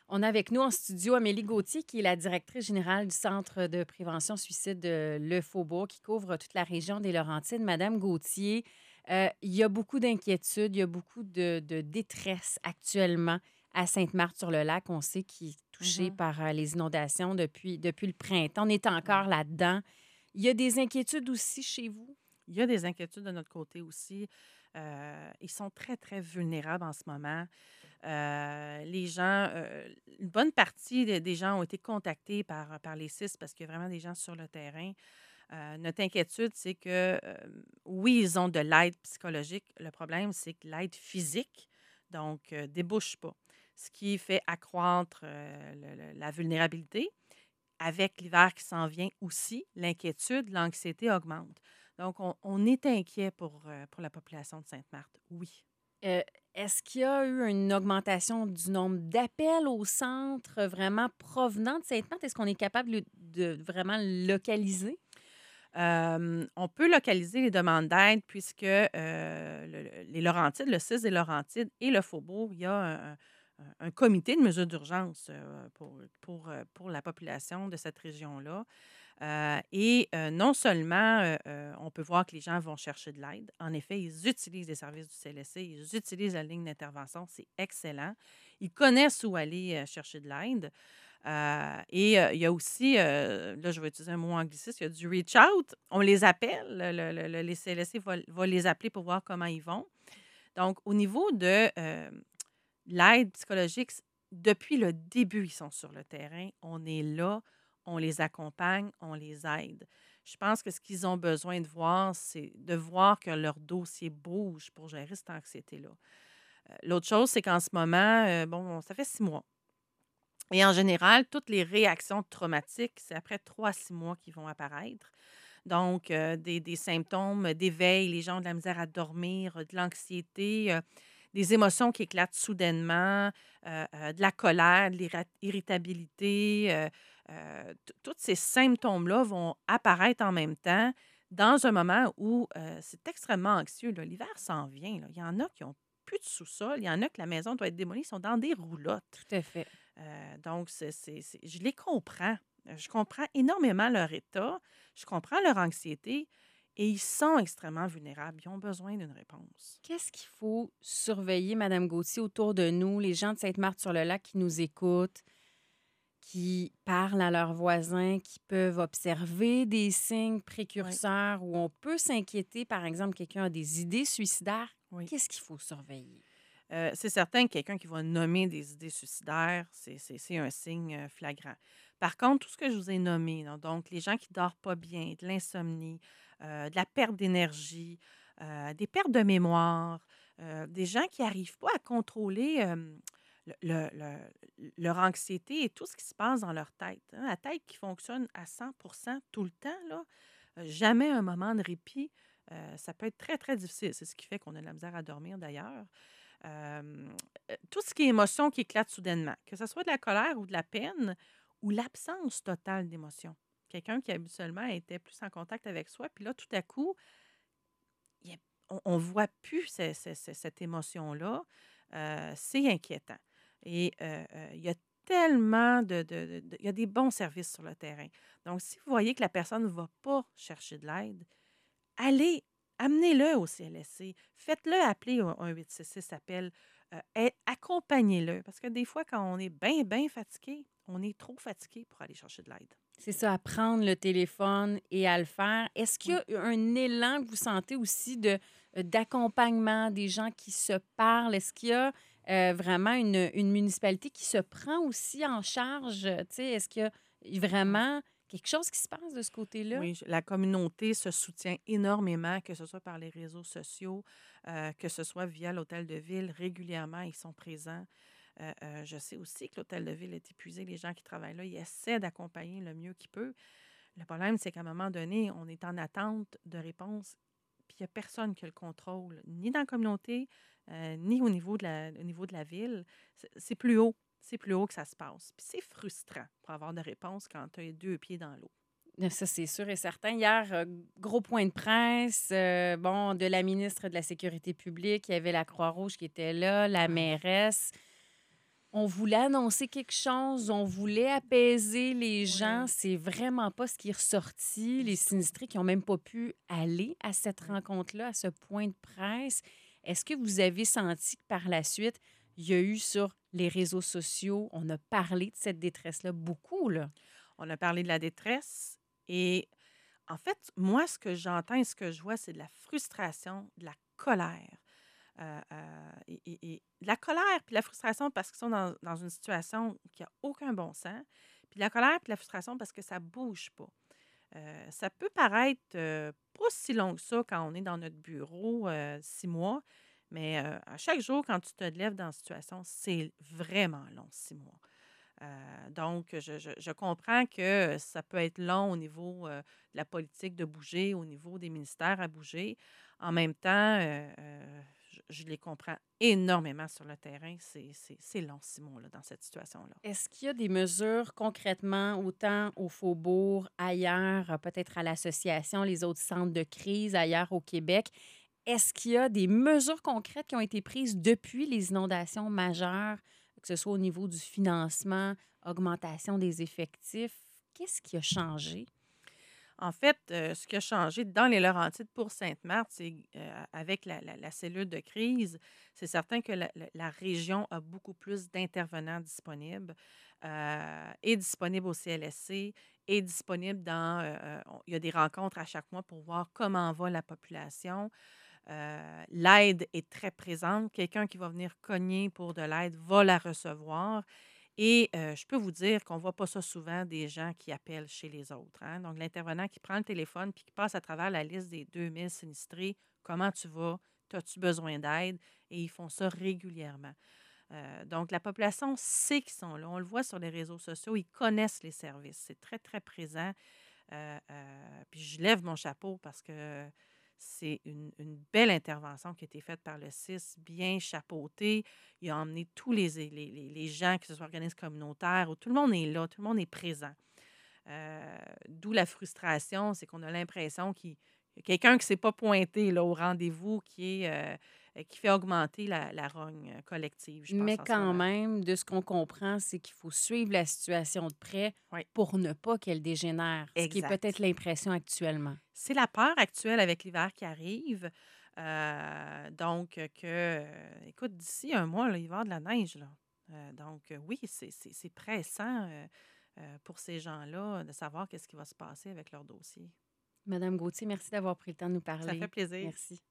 On a avec nous en studio Amélie Gauthier, qui est la directrice générale du Centre de prévention suicide de Le Faubourg, qui couvre toute la région des Laurentides. Madame Gauthier, il y a beaucoup d'inquiétudes, il y a beaucoup de détresse actuellement à Sainte-Marthe-sur-le-Lac. On sait qu'il est touché Mhm. par les inondations depuis le printemps. On est encore Oui. là-dedans. Il y a des inquiétudes aussi chez vous? Il y a des inquiétudes de notre côté aussi. Ils sont très, très vulnérables en ce moment. Les gens, une bonne partie des gens ont été contactés par les CIS parce qu'il y a vraiment des gens sur le terrain. Notre inquiétude, c'est que oui, ils ont de l'aide psychologique. Le problème, c'est que l'aide physique, donc, débouche pas. Ce qui fait accroître la vulnérabilité. Avec l'hiver qui s'en vient aussi, l'inquiétude, l'anxiété augmente. Donc, on est inquiet pour la population de Sainte-Marthe, oui. Euh, Est-ce qu'il y a eu une augmentation du nombre d'appels au centre vraiment provenant de Sainte-Marthe? Est-ce qu'on est capable de vraiment le localiser? On peut localiser les demandes d'aide puisque les Laurentides, le 6 des Laurentides et le Faubourg, il y a un comité de mesures d'urgence pour la population de cette région-là. Non seulement on peut voir que les gens vont chercher de l'aide, en effet, ils utilisent les services du CLSC, ils utilisent la ligne d'intervention, c'est excellent. Ils connaissent où aller chercher de l'aide. Il y a aussi, là, je vais utiliser un mot angliciste, il y a du reach out. On les appelle, les CLSC va les appeler pour voir comment ils vont. Donc, au niveau de l'aide psychologique, depuis le début, ils sont sur le terrain. On est là, on les accompagne, on les aide. Je pense que ce qu'ils ont besoin de voir, c'est de voir que leur dossier bouge pour gérer cette anxiété-là. L'autre chose, c'est qu'en ce moment, bon, ça fait 6 mois. Et en général, toutes les réactions traumatiques, c'est après 3 à 6 mois qu'ils vont apparaître. Donc, des symptômes d'éveil, les gens ont de la misère à dormir, de l'anxiété, des émotions qui éclatent soudainement, de la colère, de l'irritabilité. Tous ces symptômes-là vont apparaître en même temps dans un moment où c'est extrêmement anxieux, là. L'hiver s'en vient, là. Il y en a qui ont plus de sous-sol, il y en a que la maison doit être démolie, ils sont dans des roulottes. Tout à fait. Donc, je les comprends. Je comprends énormément leur état, je comprends leur anxiété et ils sont extrêmement vulnérables. Ils ont besoin d'une réponse. Qu'est-ce qu'il faut surveiller, Madame Gauthier, autour de nous, les gens de Sainte-Marthe-sur-le-Lac qui nous écoutent, qui parlent à leurs voisins, qui peuvent observer des signes Oui, précurseurs où on peut s'inquiéter, par exemple, quelqu'un a des idées suicidaires? oui. Qu'est-ce qu'il faut surveiller? C'est certain que quelqu'un qui va nommer des idées suicidaires, c'est un signe flagrant. Par contre, tout ce que je vous ai nommé, là, donc les gens qui ne dorment pas bien, de l'insomnie, de la perte d'énergie, des pertes de mémoire, des gens qui n'arrivent pas à contrôler leur anxiété et tout ce qui se passe dans leur tête, hein. La tête qui fonctionne à 100% tout le temps, là, jamais un moment de répit, ça peut être très, très difficile. C'est ce qui fait qu'on a de la misère à dormir d'ailleurs. Tout ce qui est émotion qui éclate soudainement, que ce soit de la colère ou de la peine ou l'absence totale d'émotion. Quelqu'un qui habituellement était plus en contact avec soi, puis là, tout à coup, il y a on ne voit plus cette émotion-là, c'est inquiétant et il y a tellement il y a des bons services sur le terrain. Donc si vous voyez que la personne ne va pas chercher de l'aide, allez, amenez-le au CLSC. Faites-le appeler au 1-866 appel. Accompagnez-le. Parce que des fois, quand on est bien, bien fatigué, on est trop fatigué pour aller chercher de l'aide. C'est ça, à prendre le téléphone et à le faire. Est-ce qu'il Oui. y a un élan que vous sentez aussi d'accompagnement des gens qui se parlent? Est-ce qu'il y a vraiment une municipalité qui se prend aussi en charge? Tu sais, est-ce qu'il y a Oui. vraiment quelque chose qui se passe de ce côté-là? Oui, la communauté se soutient énormément, que ce soit par les réseaux sociaux, que ce soit via l'hôtel de ville. Régulièrement, ils sont présents. Je sais aussi que l'hôtel de ville est épuisé. Les gens qui travaillent là, ils essaient d'accompagner le mieux qu'ils peuvent. Le problème, c'est qu'à un moment donné, on est en attente de réponse, puis il n'y a personne qui a le contrôle, ni dans la communauté, ni au niveau de la ville. C'est plus haut. C'est plus haut que ça se passe. Puis c'est frustrant pour avoir de réponse quand tu as les 2 pieds dans l'eau. Ça, c'est sûr et certain. Hier, gros point de presse, bon, de la ministre de la Sécurité publique, il y avait la Croix-Rouge qui était là, la Oui. mairesse. On voulait annoncer quelque chose, on voulait apaiser les gens. Oui, C'est vraiment pas ce qui est ressorti. Les du tout. sinistrés qui ont même pas pu aller à cette Oui. rencontre-là, à ce point de presse. Est-ce que vous avez senti que par la suite, il y a eu sur les réseaux sociaux, on a parlé de cette détresse-là beaucoup, là? On a parlé de la détresse et en fait, moi, ce que j'entends et ce que je vois, c'est de la frustration, de la colère. Et de la colère puis de la frustration parce qu'ils sont dans une situation qui a aucun bon sens, puis de la colère puis de la frustration parce que ça bouge pas. Ça peut paraître, pas si long que ça quand on est dans notre bureau, 6 mois, mais à chaque jour quand tu te lèves dans une situation, c'est vraiment long, 6 mois. Donc je comprends que ça peut être long au niveau, de la politique de bouger, au niveau des ministères à bouger. En même temps, je les comprends énormément sur le terrain. C'est long 6 mois là, dans cette situation-là. Est-ce qu'il y a des mesures concrètement, autant au Faubourg, ailleurs, peut-être à l'association, les autres centres de crise ailleurs au Québec? Est-ce qu'il y a des mesures concrètes qui ont été prises depuis les inondations majeures, que ce soit au niveau du financement, augmentation des effectifs? Qu'est-ce qui a changé? En fait, ce qui a changé dans les Laurentides pour Sainte-Marthe, c'est, avec la cellule de crise, c'est certain que la région a beaucoup plus d'intervenants disponibles, et disponibles au CLSC et disponibles dans, il y a des rencontres à chaque mois pour voir comment va la population. L'aide est très présente. Quelqu'un qui va venir cogner pour de l'aide va la recevoir. Et je peux vous dire qu'on ne voit pas ça souvent, des gens qui appellent chez les autres, hein. Donc, l'intervenant qui prend le téléphone puis qui passe à travers la liste des 2000 sinistrés. Comment tu vas? As-tu besoin d'aide? Et ils font ça régulièrement. Donc, la population sait qu'ils sont là. On le voit sur les réseaux sociaux. Ils connaissent les services. C'est très, très présent. Puis je lève mon chapeau parce que c'est une belle intervention qui a été faite par le CIS, bien chapeautée. Il a emmené tous les gens, que ce soit organismes communautaires, où tout le monde est là, tout le monde est présent. D'où la frustration, c'est qu'on a l'impression qu'il y a quelqu'un qui ne s'est pas pointé là, au rendez-vous qui fait augmenter la rogne collective, je pense, Mais en ce quand moment. même, de ce qu'on comprend, c'est qu'il faut suivre la situation de près Oui, pour ne pas qu'elle dégénère, ce qui est peut-être exact. l'impression actuellement. C'est la peur actuelle avec l'hiver qui arrive. Donc, écoute, d'ici un mois, là, il va y avoir de la neige. Là. Donc, oui, c'est pressant pour ces gens-là de savoir qu'est-ce qui va se passer avec leur dossier. Madame Gauthier, merci d'avoir pris le temps de nous Ça fait parler. plaisir. Merci.